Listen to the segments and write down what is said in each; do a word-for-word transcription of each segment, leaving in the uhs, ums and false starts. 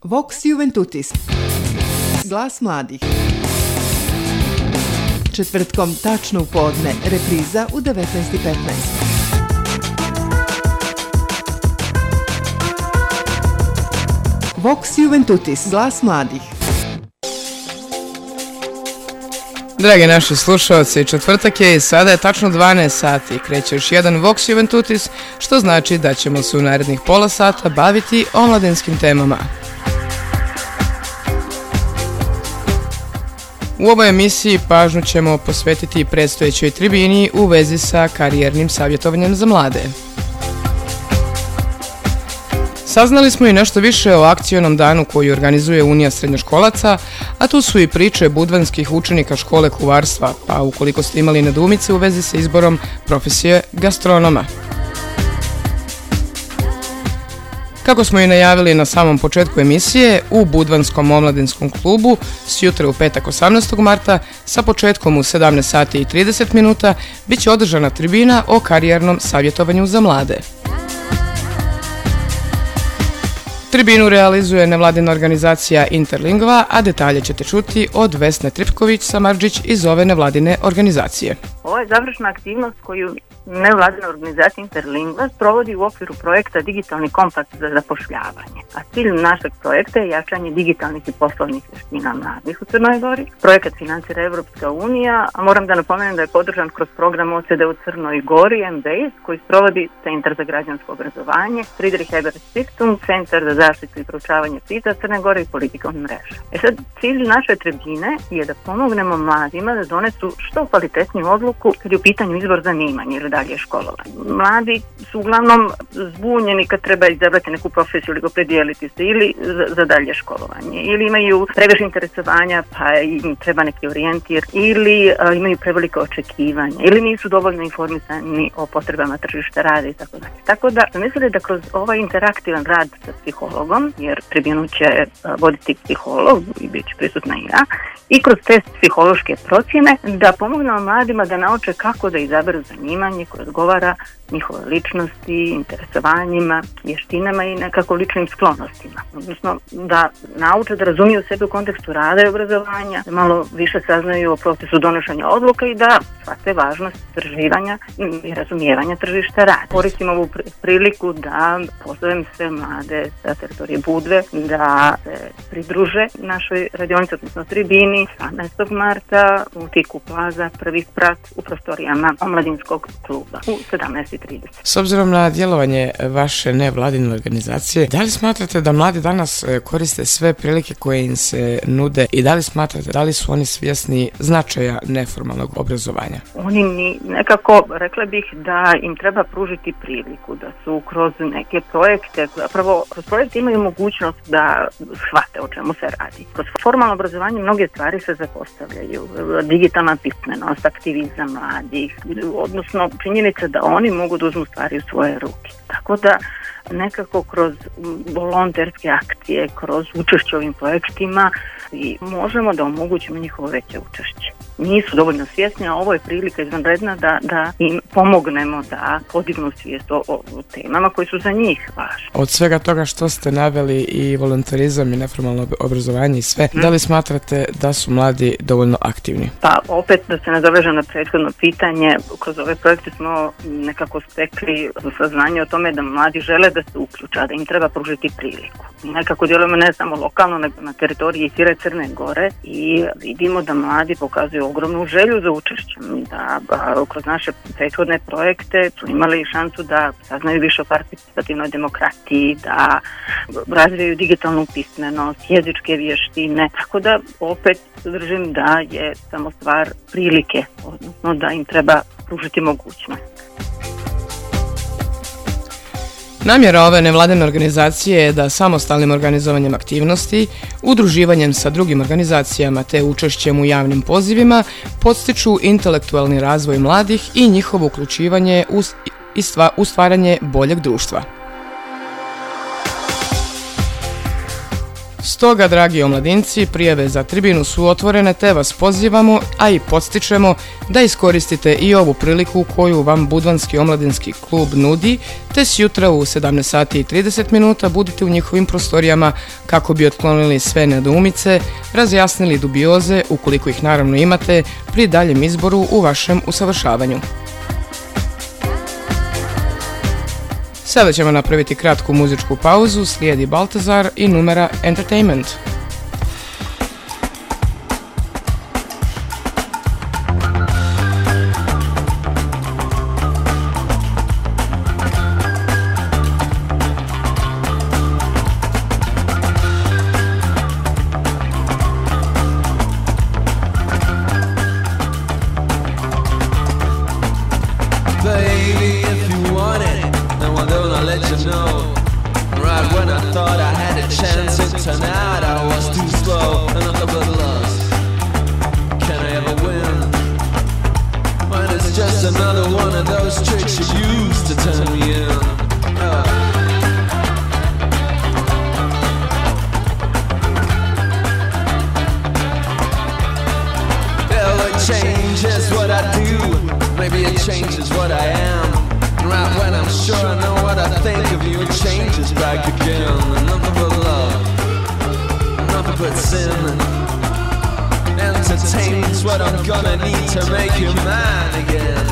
Vox Juventutis. Glas mladih. Četvrtkom tačno u podne, repriza u devetnaest i petnaest. Vox Juventutis, glas mladih. Dragi naši slušalci, četvrtak je i sada je tačno dvanaest sati. Kreće još jedan Vox Juventutis, što znači da ćemo se u narednih pola sata baviti o mladinskim temama. U ovoj emisiji pažnju ćemo posvetiti predstojećoj tribini u vezi sa karijernim savjetovanjem za mlade. Saznali smo i nešto više o akcionom danu koji organizuje Unija srednjoškolaca, a tu su i priče budvanskih učenika škole kuvarstva, pa ukoliko ste imali nedoumice u vezi sa izborom profesije gastronoma. Kako smo i najavili na samom početku emisije, u Budvanskom omladinskom klubu sjutra u petak osamnaestog marta sa početkom u sedamnaest sati i trideset minuta bit će održana tribina o karijernom savjetovanju za mlade. Tribinu realizuje nevladina organizacija Interlingva, a detalje ćete čuti od Vesne Tripković-Samardžić iz ove nevladine organizacije. Ovo je završna aktivnost koju nevladina organizacija Interlingva provodi u okviru projekta Digitalni kompakt za zapošljavanje. A cilj našeg projekta je jačanje digitalnih i poslovnih vještina mladih u Crnoj Gori. Projekat financira Evropska unija, a moram da napomenem da je podržan kroz program O C D u Crnoj Gori, M B A S, koji sprovodi Centar za građansko obrazovanje, Friedrich Ebert Stiftung, Centar za zaštitu i proučavanje ptica Crne Gore i politika mreža. E sad, cilj naše tribine je da pomognemo mladima da donesu što kvalitetniju odluku kad je u pitanju izbor zanimanja ili dalje školovanje. Mladi su uglavnom zbunjeni kad treba izabrati neku profesiju ili opredijeliti se ili za, za dalje školovanje, ili imaju previše interesovanja pa im treba neki orijentir, ili a, imaju prevelike očekivanja, ili nisu dovoljno informisani o potrebama tržišta rada i tako dalje. Tako da mislili da kroz ovaj interaktivan rad sa psihologom, jer tribinu će a, voditi psiholog i bit će prisutna i ja, i kroz te psihološke procjene da pomognemo mladima da nauče kako da izaberu zanimanje koje odgovara njihove ličnosti, interesovanjima, vještinama i nekako ličnim sklonostima. Odnosno da nauče da razumiju sebe u kontekstu rada i obrazovanja, da malo više saznaju o procesu donošenja odluka i da shvate važnost istraživanja i razumijevanja tržišta rada. Koristim ovu priliku da pozovem sve mlade sa teritorije Budve da se pridruže našoj radionici, odnosno tribini, osamnaestog marta u Tiku Plaza, prvi sprat u prostorijama omladinskog kluba u sedamnaest i trideset. S obzirom na djelovanje vaše nevladine organizacije, da li smatrate da mladi danas koriste sve prilike koje im se nude i da li smatrate da li su oni svjesni značaja neformalnog obrazovanja? Oni mi nekako, rekla bih da im treba pružiti priliku, da su kroz neke projekte, zapravo kroz projekte imaju mogućnost da shvate o čemu se radi. Kroz formalno obrazovanje mnoge stvari se zapostavljaju. Digitalna pismenost, aktivizam mladih, odnosno činjenica da oni mogu da uzmu stvari u svoje ruke. Tako da nekako kroz volonterske akcije, kroz učešće u ovim projektima i možemo da omogućimo njihovo veće učešće. Nisu dovoljno svjesni, a ovo je prilika izvanredna da, da im pomognemo da podignu svijest o, o temama koji su za njih važni. Od svega toga što ste naveli i volontarizam i neformalno obrazovanje i sve, hmm. da li smatrate da su mladi dovoljno aktivni? Pa opet da se nadovežem na prethodno pitanje, kroz ove projekte smo nekako stekli saznanje o tome da mladi žele da se uključa, da im treba pružiti priliku. Nekako djelujemo ne samo lokalno, nego na teritoriji cijele Crne Gore i vidimo da mladi pokazuju ogromnu želju za učešćem, da a, kroz naše prethodne projekte su imali šansu da saznaju više o participativnoj demokratiji, da razvijaju digitalnu pismenost, jezičke vještine, tako da opet držim da je samo stvar prilike, odnosno da im treba pružiti mogućnost. Namjera ove nevladine organizacije je da samostalnim organizovanjem aktivnosti, udruživanjem sa drugim organizacijama te učešćem u javnim pozivima podstiču intelektualni razvoj mladih i njihovo uključivanje u stvaranje boljeg društva. Stoga, dragi omladinci, prijave za tribinu su otvorene te vas pozivamo, a i podstičemo da iskoristite i ovu priliku koju vam Budvanski omladinski klub nudi, te sjutra u sedamnaest sati i trideset minuta budite u njihovim prostorijama kako bi otklonili sve nedoumice, razjasnili dubioze, ukoliko ih naravno imate, pri daljem izboru u vašem usavršavanju. Sada ćemo napraviti kratku muzičku pauzu, slijedi Baltazar i numera Entertainment. Entertainment's what I'm gonna need to make you mine again.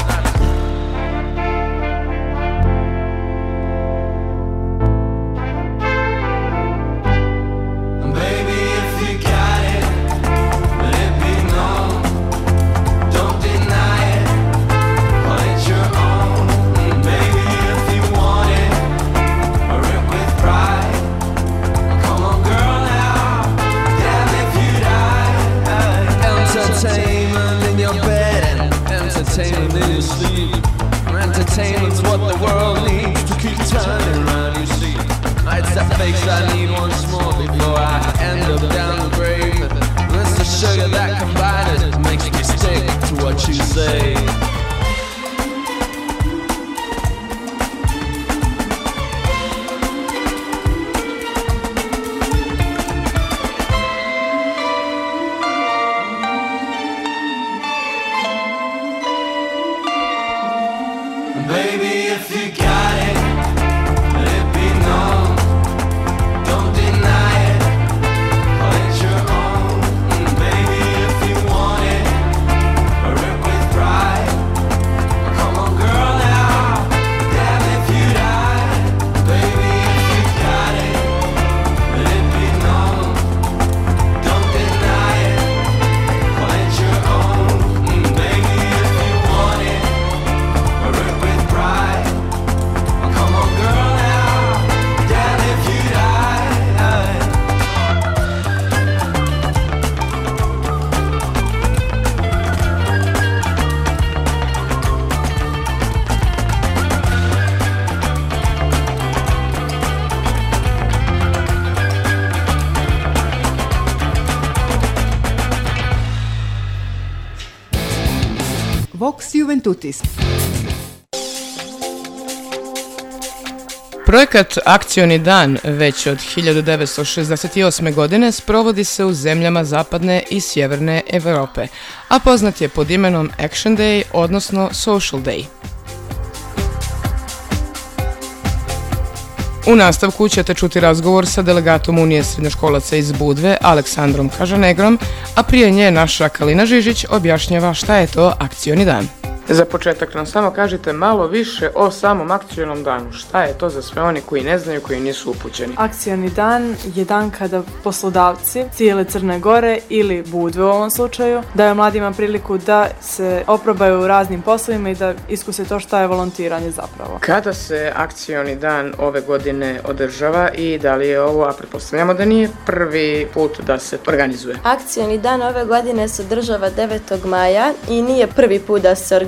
Entertainment in your bed and entertainment in your sleep. Entertainment's what the world needs to keep turning around, you see. It's that fix I need once more before I end up down the grave. It's the sugar that combines it makes me stick to what you say. Baby, if you got it, let it be known. Don't deny it, call it your own. And baby, if you want it, rip with pride. Come on, girl, now, damn if you die. Baby, if you got it, let it be known. Don't deny it, call it your own. And baby, if you want it, rip with pride. Come on, girl, now, damn if you die. Vox Juventutis. Projekat Akcioni dan već od hiljadu devetsto šezdeset osme. godine sprovodi se u zemljama zapadne i sjeverne Evrope, a poznat je pod imenom Action Day, odnosno Social Day. U nastavku ćete čuti razgovor sa delegatom Unije srednjoškolaca iz Budve, Aleksandrom Kažanegrom, a prije nje naša Kalina Žižić objašnjava šta je to Akcioni dan. Za početak nam samo kažite malo više o samom akcionom danu. Šta je to za sve oni koji ne znaju, koji nisu upućeni? Akcioni dan je dan kada poslodavci cijele Crne Gore ili Budve u ovom slučaju daju mladima priliku da se oprobaju u raznim poslovima i da iskuse to šta je volontiranje zapravo. Kada se akcioni dan ove godine održava i da li je ovo, a pretpostavljamo da nije prvi put da se organizuje? Akcioni dan ove godine se održava devetog maja i nije prvi put da se organizuje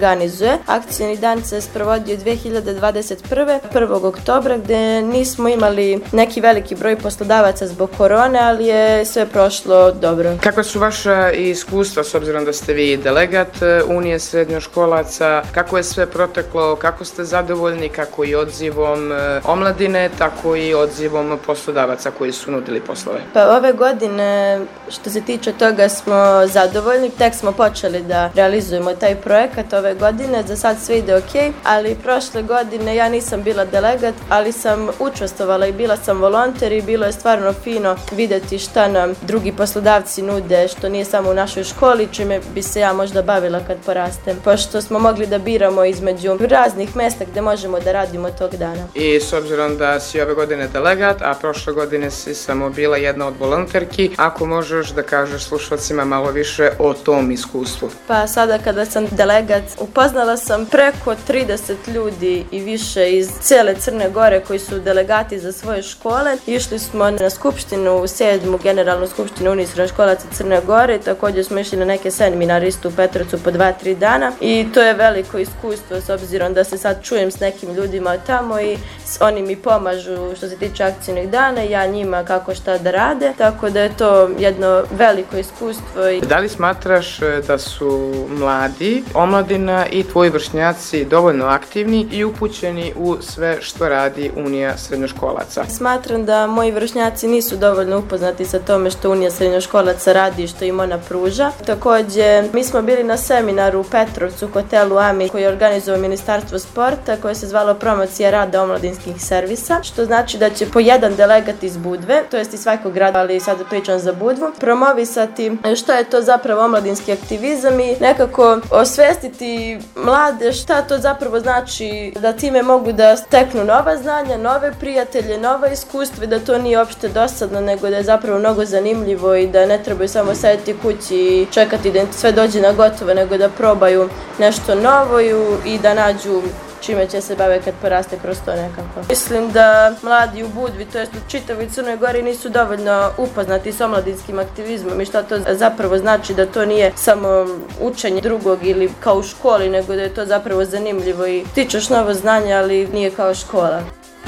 organizuje. Akcijni dan se sprovodio dve hiljade dvadeset prve. prvog oktobra, gde nismo imali neki veliki broj poslodavaca zbog korone, ali je sve prošlo dobro. Kakva su vaša iskustva, s obzirom da ste vi delegat e, Unije srednjoškolaca? Kako je sve proteklo? Kako ste zadovoljni? Kako i odzivom e, omladine, tako i odzivom poslodavaca koji su nudili poslove? Pa ove godine, što se tiče toga, smo zadovoljni. Tek smo počeli da realizujemo taj projekat ove godine. Za sad sve ide ok, ali prošle godine ja nisam bila delegat, ali sam učestvovala i bila sam volonter i bilo je stvarno fino videti šta nam drugi poslodavci nude, što nije samo u našoj školi, čime bi se ja možda bavila kad porastem. Pošto smo mogli da biramo između raznih mesta gde možemo da radimo tog dana. I s obzirom da si ove godine delegat, a prošle godine si samo bila jedna od volonterki, ako možeš da kažeš slušalcima malo više o tom iskustvu. Pa sada kada sam delegat, upoznala sam preko trideset ljudi i više iz cele Crne Gore koji su delegati za svoje škole. Išli smo na skupštinu, u sedmu generalnu skupštinu Unije srednjoškolaca Crne Gore, također smo išli na neke seminare isto u Petrovcu po dva, tri dana i to je veliko iskustvo s obzirom da se sad čujem s nekim ljudima tamo i oni mi pomažu što se tiče akcijnih dana, ja njima kako šta da rade, tako da je to jedno veliko iskustvo. Da li smatraš da su mladi, omladina i tvoji vršnjaci dovoljno aktivni i upućeni u sve što radi Unija srednjoškolaca? Smatram da moji vršnjaci nisu dovoljno upoznati sa tome što Unija srednjoškolaca radi i što im ona pruža. Također, mi smo bili na seminaru u Petrovcu, u hotelu Ami, koji je organizovao Ministarstvo sporta, koje se zvalo Promocija rada omladinskih servisa, što znači da će po jedan delegat iz Budve, to jest iz svakog grada, ali sad pričam za Budvu, promovisati što je to zapravo omladinski aktivizam i nekako osvestiti mlade šta to zapravo znači, da time mogu da steknu nova znanja, nove prijatelje, nova iskustva i da to nije uopšte dosadno, nego da je zapravo mnogo zanimljivo i da ne trebaju samo sedeti kući i čekati da im sve dođe na gotovo, nego da probaju nešto novo i da nađu čime će se bave kad poraste kroz to nekako. Mislim da mladi u Budvi, to jest u čitavoj Crnoj Gori, nisu dovoljno upoznati s omladinskim aktivizmom i šta to zapravo znači, da to nije samo učenje drugog ili kao u školi, nego da je to zapravo zanimljivo i stičeš novo znanje, ali nije kao škola.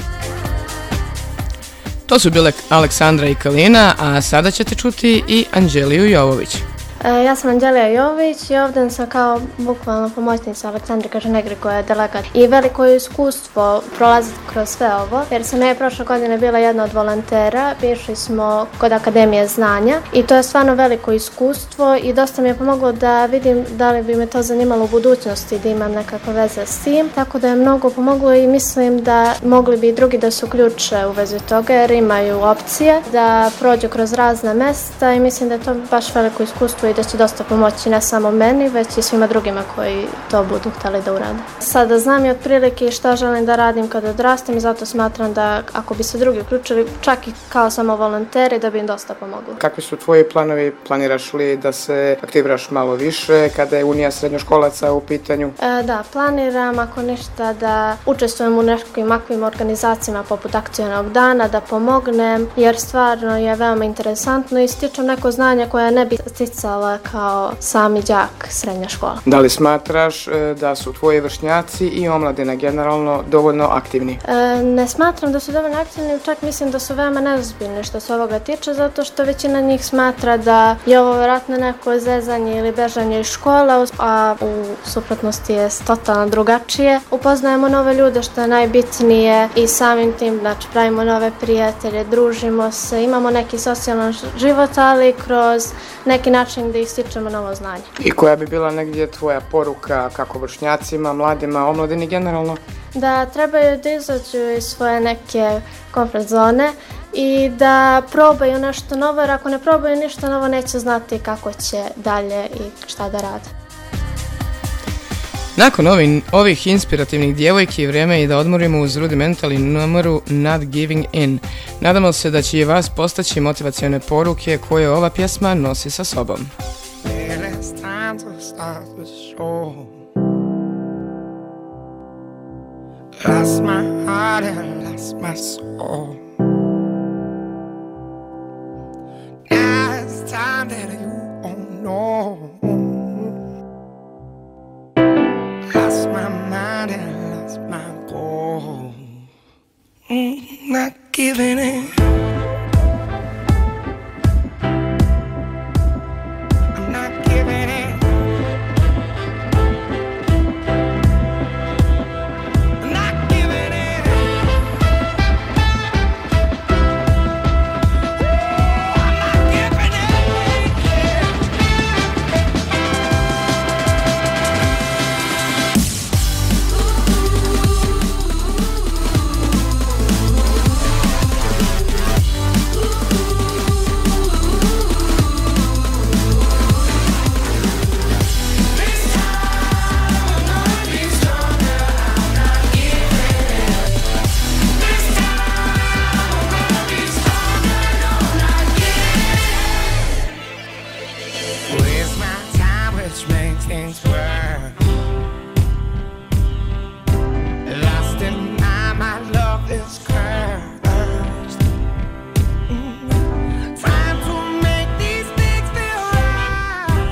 To su bile Aleksandra i Kalina, a sada ćete čuti i Anđeliju Jovović. Ja sam Anđelija Jović i ovdje sam kao bukvalno pomoćnica Aleksandre Kažanegri koja je delegat. I veliko je iskustvo prolaziti kroz sve ovo, jer sam ja prošle godine bila jedna od volontera, išli smo kod Akademije znanja i to je stvarno veliko iskustvo i dosta mi je pomoglo da vidim da li bi me to zanimalo u budućnosti, da imam nekakve veze s tim, tako da je mnogo pomoglo i mislim da mogli bi i drugi da se uključe u vezi toga jer imaju opcije da prođu kroz razna mesta i mislim da je to baš veliko iskustvo i da će dosta pomoći ne samo meni, već i svima drugima koji to budu htjeli da urade. Sada znam i otprilike šta želim da radim kad odrastem i zato smatram da ako bi se drugi uključili, čak i kao samo volonteri, da bi im dosta pomoglo. Kakvi su tvoji planovi? Planiraš li da se aktiviraš malo više kada je Unija srednjoškolaca u pitanju? E, da, planiram ako ništa da učestvujem u nekim akvim organizacijama poput akcijnog dana, da pomognem, jer stvarno je veoma interesantno i stičem neko znanje koje ne bi sticala kao sami đak srednja škola. Da li smatraš da su tvoji vršnjaci i omladina generalno dovoljno aktivni? E, ne smatram da su dovoljno aktivni, čak mislim da su veoma neozbiljni što se ovoga tiče, zato što većina njih smatra da je ovo vjerojatno neko zezanje ili bežanje iz škola, a u suprotnosti je totalno drugačije. Upoznajemo nove ljude što je najbitnije i samim tim znači, pravimo nove prijatelje, družimo se, imamo neki socijalan život, ali kroz neki način da ističemo novo znanje. I koja bi bila negdje tvoja poruka kako vršnjacima, mladima, omladini generalno? Da trebaju da izađu iz svoje neke komfort zone i da probaju nešto novo, jer ako ne probaju ništa novo neće znati kako će dalje i šta da rade. Nakon ovih, ovih inspirativnih djevojki vrijeme je da odmorimo uz rudimentalni numeru Not Giving In. Nadamo se da će i vas postaći motivacione poruke koje ova pjesma nosi sa sobom. Lost my heart and lost my soul. Now it's time that you won't know. giving in. I'm not giving in. I'm not giving in. Ooh, I'm not giving in. Waste my time, which makes things worse. Lost in my, my love is cursed. Mm. Trying to make these things feel right.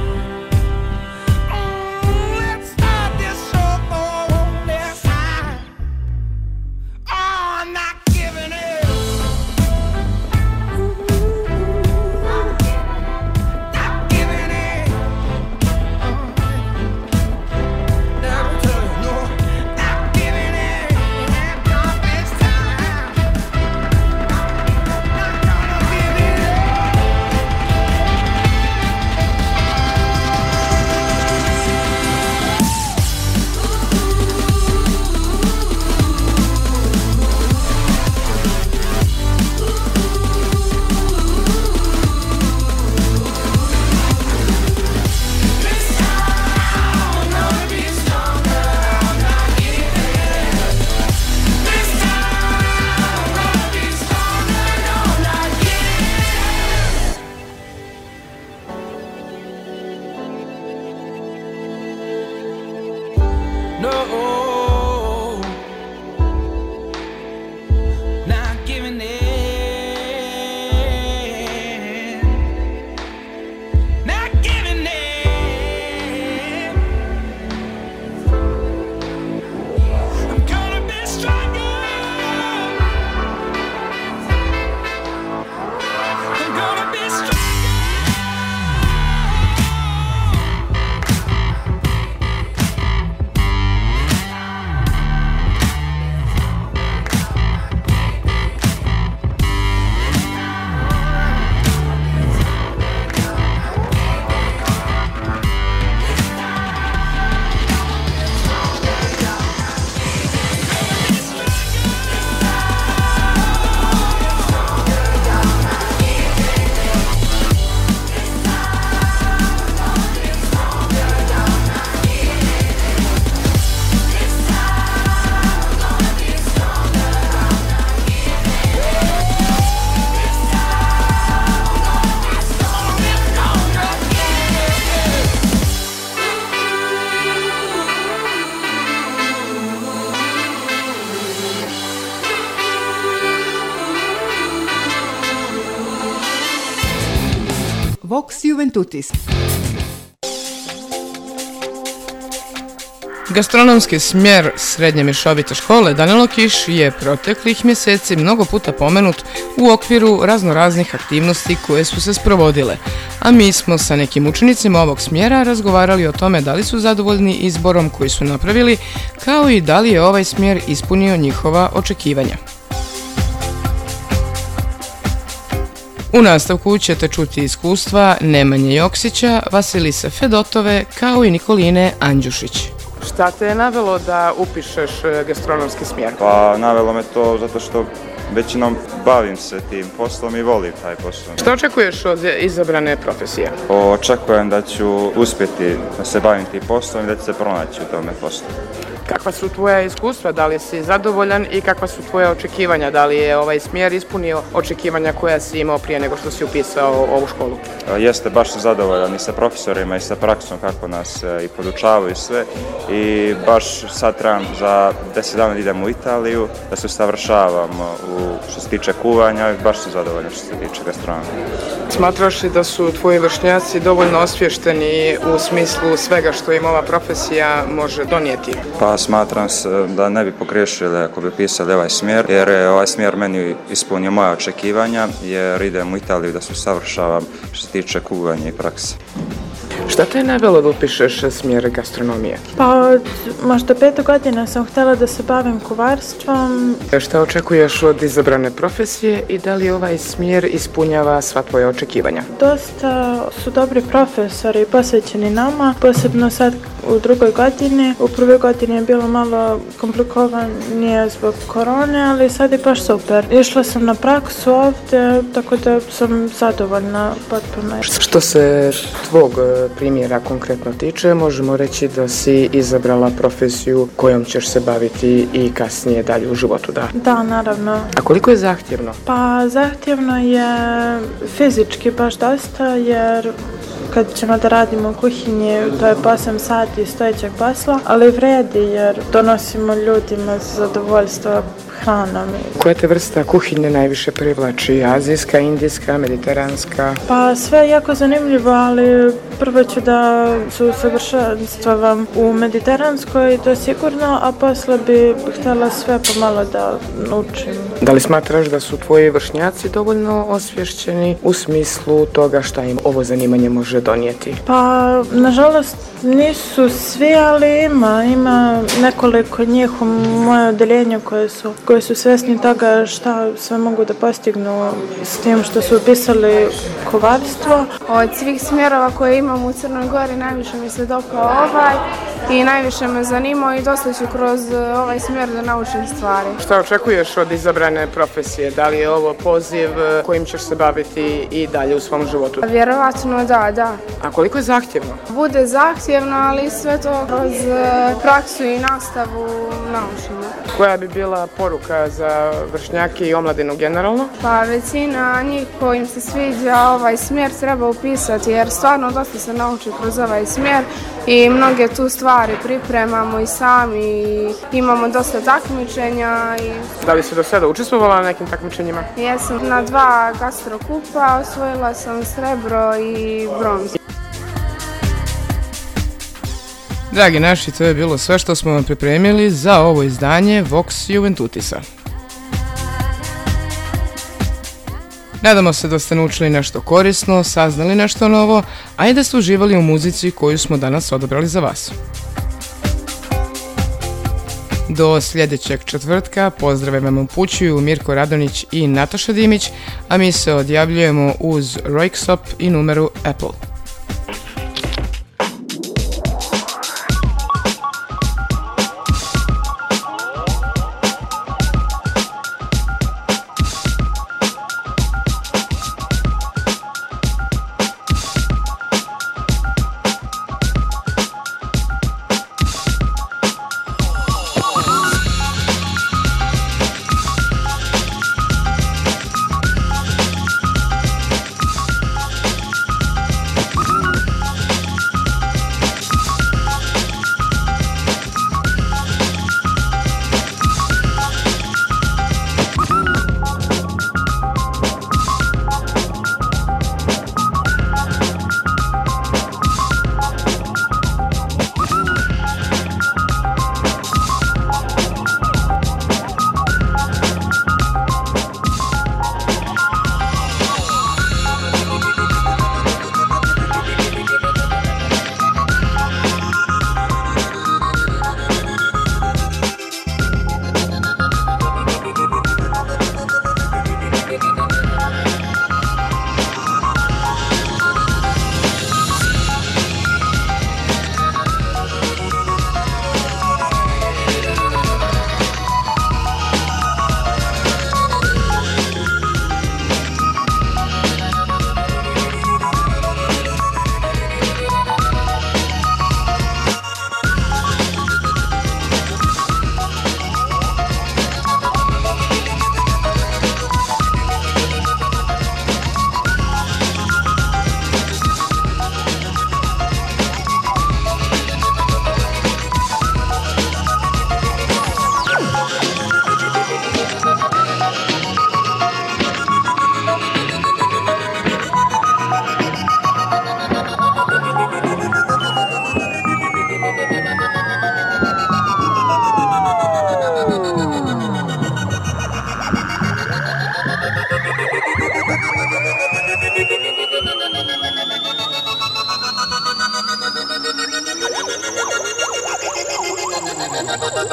Mm, let's start this show this time. Oh, I'm not giving in. Not giving in. Never tell you no. Not giving in. Not this time. Not gonna give in. No, not giving in, not giving in. I'm gonna be stronger. I'm gonna be stronger. Vox Juventutis. Gastronomski smjer Srednje mješovite škole Danilo Kiš je proteklih mjeseci mnogo puta pomenut u okviru raznoraznih aktivnosti koje su se sprovodile, a mi smo sa nekim učenicima ovog smjera razgovarali o tome da li su zadovoljni izborom koji su napravili, kao i da li je ovaj smjer ispunio njihova očekivanja. U nastavku ćete čuti iskustva Nemanje Joksića, Vasilise Fedotove kao i Nikoline Andjušić. Šta te je navelo da upišeš gastronomski smjer? Pa navelo me to zato što većinom bavim se tim poslom i volim taj posao. Što očekuješ od izabrane profesije? Očekujem da ću uspjeti da se bavim tim poslom i da ću se pronaći u tome poslu. Kakva su tvoja iskustva, da li si zadovoljan i kakva su tvoje očekivanja, da li je ovaj smjer ispunio očekivanja koja si imao prije nego što si upisao ovu školu? Jeste, baš sam zadovoljan i sa profesorima i sa praksom kako nas i podučavaju sve i baš sad trebam za deset dana idem u Italiju da se usavršavam u što se tiče kuvanja i baš sam zadovoljan što se tiče gastronomije. Smatraš li da su tvoji vršnjaci dovoljno osvješteni u smislu svega što im ova profesija može donijeti? Pa Ja smatram se da ne bi pogriješili ako bi pisali ovaj smjer, jer je ovaj smjer meni ispunio moja očekivanja, jer idem u Italiju da se usavršavam što se tiče kuvanja i prakse. Šta te je navelo da upišeš smjer gastronomije? Pa od možda pete godine sam htjela da se bavim kuvarstvom. Šta očekuješ od izabrane profesije i da li ovaj smjer ispunjava sva tvoja očekivanja? Dosta su dobri profesori posvećeni nama, posebno sad u drugoj godini. U prvoj godini je bilo malo komplikovanije zbog korone, ali sad je baš super. Išla sam na praksu ovdje, tako da sam zadovoljna potpuno. Što se tvog primjera konkretno tiče, možemo reći da si izabrala profesiju kojom ćeš se baviti i kasnije dalje u životu, da? Da, naravno. A koliko je zahtjevno? Pa zahtjevno je fizički baš dosta, jer kad ćemo da radimo u kuhinji, to je po osam sati stojećeg posla, ali vredi jer donosimo ljudima zadovoljstvo hranom. Koja te vrsta kuhinje najviše privlači? Azijska, indijska, mediteranska? Pa sve je jako zanimljivo, ali prvo ću da se usavršavam u mediteranskoj, to je sigurno, a posle bi htjela sve pomalo da naučim. Da li smatraš da su tvoji vršnjaci dovoljno osvješćeni u smislu toga šta im ovo zanimanje može donijeti? Pa, nažalost, nisu svi, ali ima. Ima nekoliko njih u moje odeljenju koje su, koje su svjesni toga šta sve mogu da postignu s tim što su upisali kuvarstvo. Od svih smjerova koje imam u Crnoj Gori najviše mi se dopao ovaj i najviše me zanimao i dosta ću kroz ovaj smjer da naučim stvari. Šta očekuješ od izabrane profesije? Da li je ovo poziv kojim ćeš se baviti i dalje u svom životu? Vjerovatno da, da. A koliko je zahtjevno? Bude zahtjevno, ali sve to kroz praksu i nastavu naučimo. Koja bi bila poruka za vršnjake i omladinu generalno? Pa većina njih kojim se sviđa ovaj smjer treba upisati, jer stvarno dosta se nauči kroz ovaj smjer i mnoge tu stvari pripremamo i sami i imamo dosta takmičenja. I... Da li si do sada učestvovala na nekim takmičenjima? Jesam na dva gastrokupa, osvojila sam srebro i bronzu. Dragi naši, to je bilo sve što smo vam pripremili za ovo izdanje Vox Juventutisa. Nadamo se da ste naučili nešto korisno, saznali nešto novo, a i da ste uživali u muzici koju smo danas odabrali za vas. Do sljedećeg četvrtka pozdrave vam upućuju Mirko Radonić i Nataša Dimić, a mi se odjavljujemo uz Röyksopp i numeru Apple.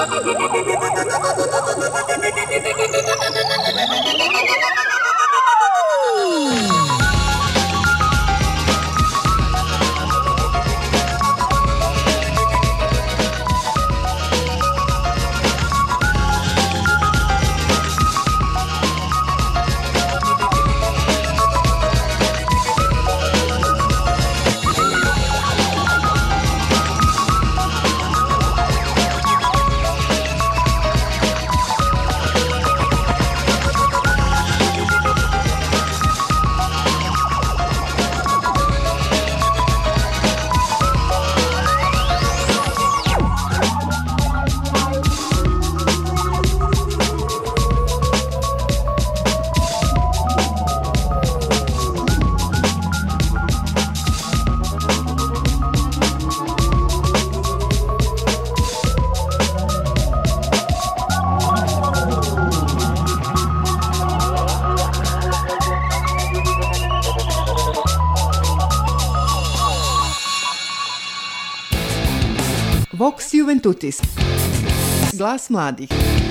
Vox Juventutis. Glas mladih.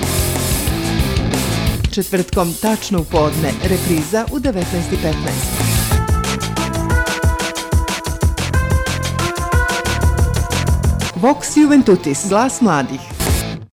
Četvrtkom tačno u podne, repriza u devetnaest i petnaest. Vox Juventutis. Glas mladih.